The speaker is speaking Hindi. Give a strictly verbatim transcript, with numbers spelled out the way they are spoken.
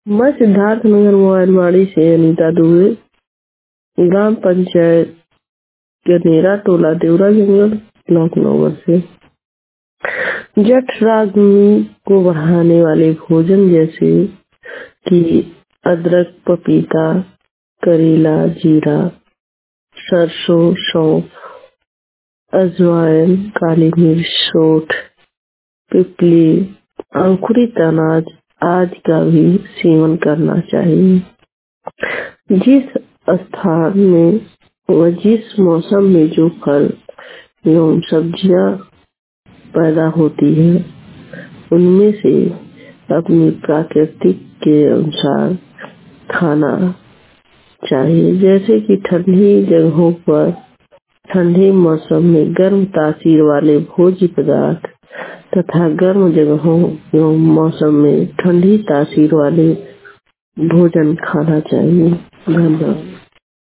मैं सिद्धार्थ नगर मोबाइलवाड़ी से अनीता दुबे, ग्राम पंचायत गनेरा, टोला देवरा जंगल, ब्लॉक नौगढ़ से। जठराग्नि को बढ़ाने वाले भोजन जैसे कि अदरक, पपीता, करेला, जीरा, सरसों, सौंफ, अजवाइन, काली मिर्च, सौंठ, पिपली, अंकुरित अनाज आदि का भी सेवन करना चाहिए। जिस स्थान में व जिस मौसम में जो फल एवं सब्जियां पैदा होती है उनमें से अपनी प्राकृतिक के अनुसार खाना चाहिए। जैसे कि ठंडी जगहों पर ठंडे मौसम में गर्म तासीर वाले भोज्य पदार्थ तथा गर्म जगहों एवं मौसम में ठंडी तासीर वाले भोजन खाना चाहिए। धन्यवाद।